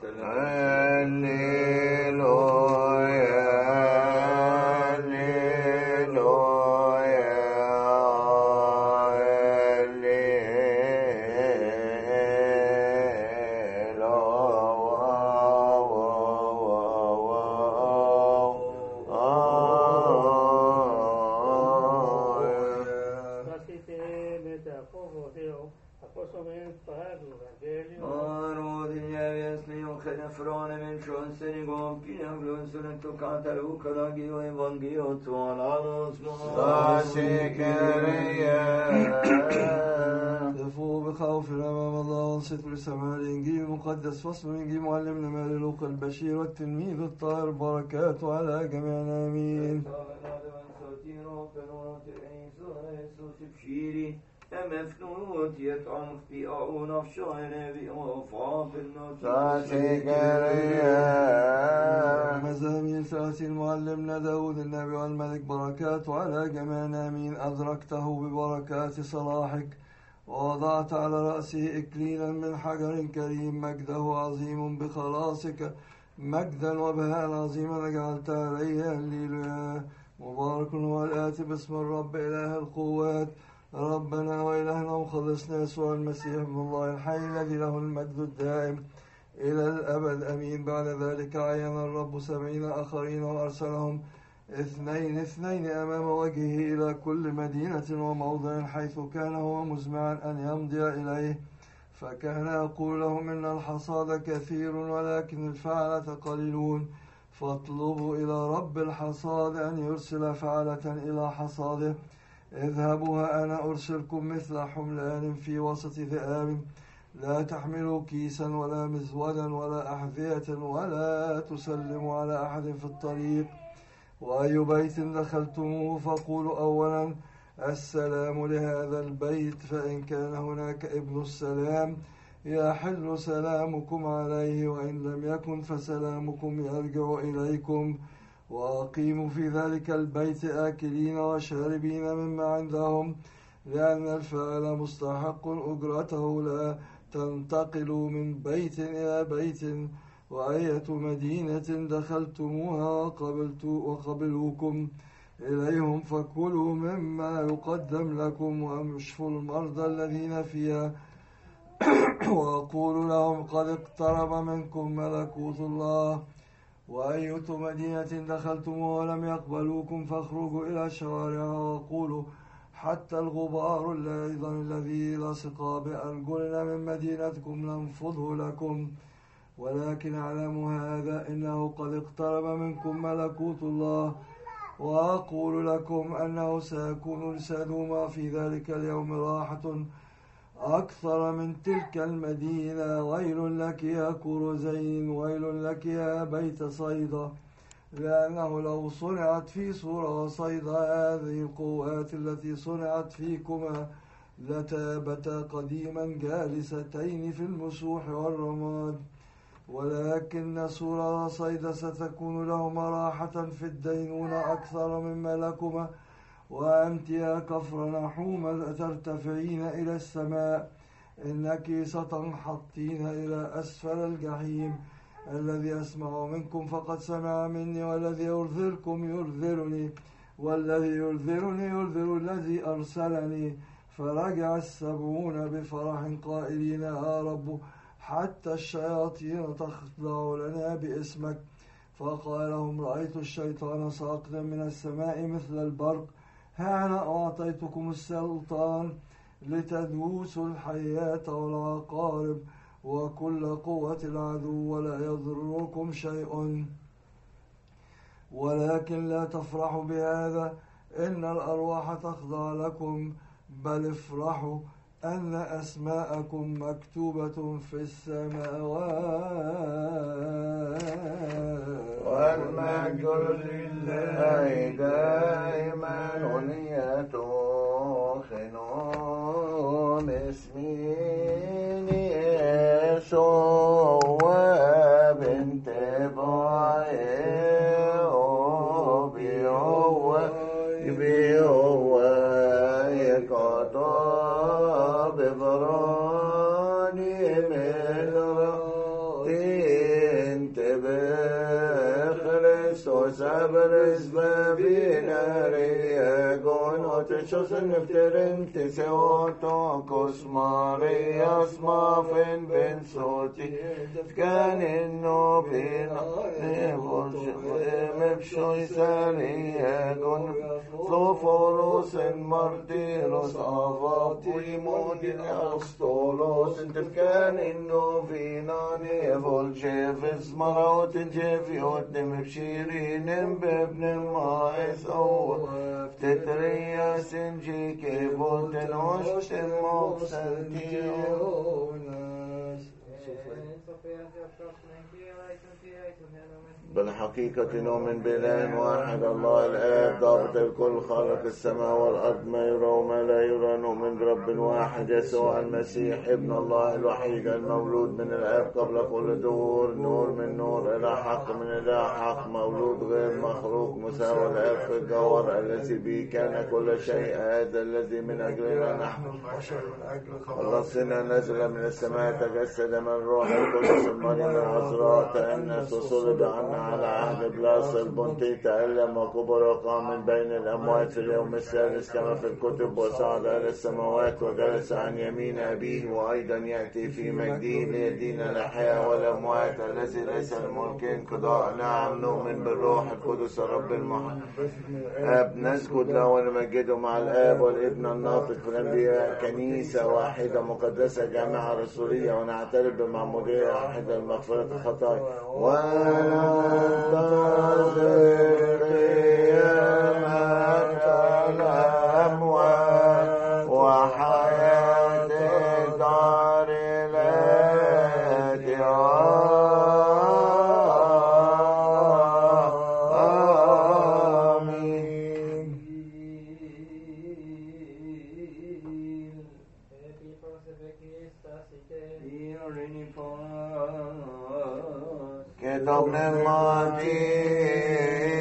فصل من معلمنا مالك البشير والتلميذ الطاهر بركاته على جميعنا آمين. مزامير ثلاثين معلمنا داود النبي والملك بركاته على جميعنا آمين. أدركته ببركات صلاحك ووضعت على رأسه إكليلا من حجر كريم، مجده عظيم بخلاصك، مجدا وبهاء عظيما جعلت عليه. هللويا. مبارك هو الآتي باسم الرب إله القوات، ربنا وإلهنا ومخلصنا يسوع المسيح ابن الله الحي الذي له المجد الدائم إلى الأبد آمين. بعد ذلك عين الرب 70 آخرين وأرسلهم اثنين أمام وجهه إلى كل مدينة وموضع حيث كان هو مزمعا أن يمضي إليه، فكان يقول لهم إن الحصاد كثير ولكن الفعلة قليلون، فاطلبوا إلى رب الحصاد أن يرسل فعلة إلى حصاده. اذهبوا أنا أرسلكم مثل حملان في وسط ذئاب، لا تحملوا كيسا ولا مزودا ولا أحذية ولا تسلموا على أحد في الطريق. وأي بيت دخلتموه فقولوا أولا السلام لهذا البيت، فإن كان هناك ابن السلام يحل سلامكم عليه، وإن لم يكن فسلامكم يرجع إليكم. وأقيموا في ذلك البيت آكلين وشاربين مما عندهم، لأن الفاعل مستحق أجرته، لا تنتقلوا من بيت إلى بيت. وأية مدينة دخلتموها وقبلوكم إليهم فكلوا مما يقدم لكم، واشفوا المرضى الذين فيها وأقول لهم قد اقترب منكم ملكوت الله. وأية مدينة دخلتموها ولم يقبلوكم فاخرجوا إلى شوارعها وقولوا حتى الغبار أيضا الذي لصق بأرجلنا من مدينتكم ننفضه لكم. ولكن اعلموا هذا إنه قد اقترب منكم ملكوت الله. وأقول لكم أنه سيكون لسدوم في ذلك اليوم راحة أكثر من تلك المدينة. ويل لك يا كورزين، ويل لك يا بيت صيدا، لأنه لو صنعت في صورة وصيدا هذه القوات التي صنعت فيكما لتابتا قديما جالستين في المسوح والرماد. ولكن سورة وصيدا ستكون لهما راحة في الدينونة أكثر مما لكما. وأنت يا كفر نحوم ترتفعين إلى السماء، إنك ستنحطين إلى أسفل الجحيم. الذي أسمع منكم فقد سمع مني، والذي يرذلكم يرذلني، والذي يرذلني يرذل الذي أرسلني. فرجع 70 بفرح قائلين يا رب حتى الشياطين تخضع لنا باسمك. فقال لهم رأيت الشيطان ساقطا من السماء مثل البرق، ها أنا أعطيتكم السلطان لتدوسوا الحياة والعقارب وكل قوة العدو ولا يضركم شيء. ولكن لا تفرحوا بهذا إن الأرواح تخضع لكم، بل افرحوا أن أسماءكم مكتوبة في السماوات. والمجد لله دائما يتوخنون اسمين يسوع بنت بيوه وسابرز بابيناري قونوت شوسن نفترن تسيوتو كوسماري اسما فين بين صوتي كان انه بينا نفرش مبشوي ساري قون صوفوروس مرتيروس افاطي مودين أرسطولوس انت كان انه فينا نفرش فيز مراوت جيفيوت نمبشيرين بابن مايس او تتريا سنجي كيبوت نوش الموسنتيوناس بالحقيقة نؤمن بإله واحد الله الآب ضابط الكل خالق السماء والأرض ما يرى وما لا يرى نؤمن برب واحد يسوع المسيح ابن الله الوحيد المولود من الآب قبل كل دهور نور من نور إلى حق من إلى حق مولود غير مخلوق مساوي الآب في الجوهر الذي به كان كل شيء هذا الذي من أجلنا نحن خلصنا نزل من السماء تجسد من الروح القدس المريم العذراء تأنس وصلب عنا على عهد بلاس البنطي تألم وكبر وقام من بين الأموات في اليوم الثالث كما في الكتب وصعد إلى السماوات وجلس عن يمين أبيه وأيضا يأتي في مجده ليدين الأحياء والأموات الذي ليس الملكين قضاء. نعم نؤمن بالروح القدس رب الآب نسجد له ونمجده مع الآب والابن الناطق في الأنبياء كنيسة واحدة مقدسة جامعة رسولية ونعترف بمعمودية واحدة لمغفرة الخطايا وننتظر قيامة الأموات وحياة الدار التي آمين. كتاب نعمتي